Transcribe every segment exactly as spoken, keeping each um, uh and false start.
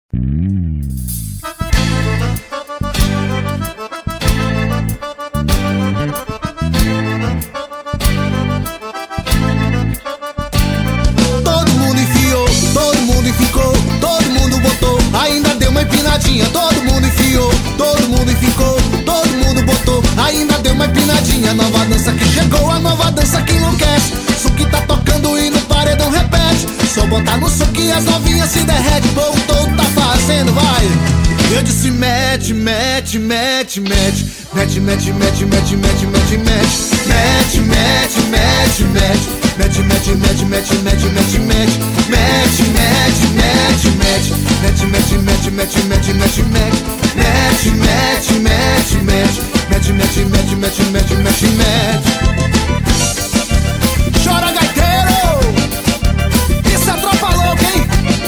Todo mundo enfiou, todo mundo ficou, todo mundo botou, ainda deu uma empinadinha. Todo mundo enfiou, todo mundo ficou, todo mundo botou, ainda deu uma empinadinha. Nova dança que chegou, a nova dança que enlouquece. Som que tá tocando e no paredão repete. Só botar no som que as novinhas se derrete. O povo todo tá fazendo, vai. Eu disse mete, mete, mete, mete. Mete, mete, mete, mete, mete, mete, mete. Mete, mete, mete, mete. Mete, mete, mete, mete, mete, mete, mete. Mete, mete, mete, mete. Mete, mete, mete, mete, mete, mete, mete. Mete, mete, mete, mete. Mete, mete, mete, mete, mete, mete, mete. Chora, gaiteiro! Isso é tropa louca, hein?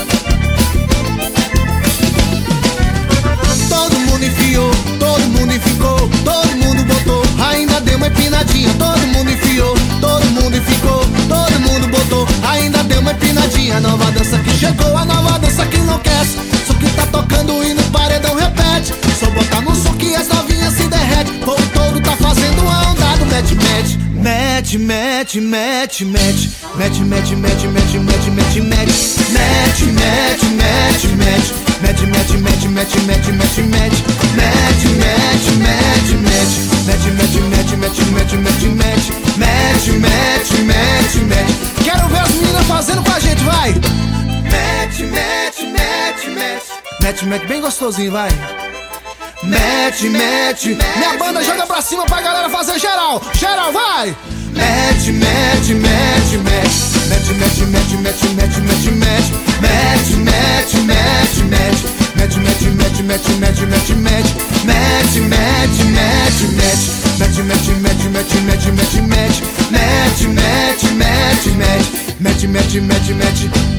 Todo mundo enfiou, todo mundo ficou, todo mundo botou, ainda deu uma empinadinha. Todo mundo enfiou, todo mundo ficou, todo mundo botou, ainda deu uma empinadinha. Nova dança que chegou, a nova dança que enlouquece. Só que tá tocando e no paredão repete. Só botar no som que as novinhas se derrete. O povo todo tá fazendo uma onda do mete, mete. Mete, mete, mete, mete. Mete, mete, mete, mete, mete, mete, mete. Mete, mete, mete, mete. Mete, mete, mete, mete, mete, mete, mete. Mete, mete, mete, mete. Mete, mete, mete, mete, mete, mete, mete. Mete, mete, mete, mete. Quero ver as meninas fazendo com a gente, vai. Mete, mete, mete, mete. Mete, mete, bem gostosinho, vai. Mete, mete. Minha banda joga pra cima pra galera fazer geral. Geral, vai. Mete, mete, mete, mete. Mete, mete, mete, mete, mete, mete, mete. Mete, mete, mete, mete. Mete, mete, mete, mete, mete, mete, mete. Mete, mete, mete, mete. Mete, mete, mete, mete, mete, mete, mete. Mete, mete, mete, mete. Mete, mete, mete, mete.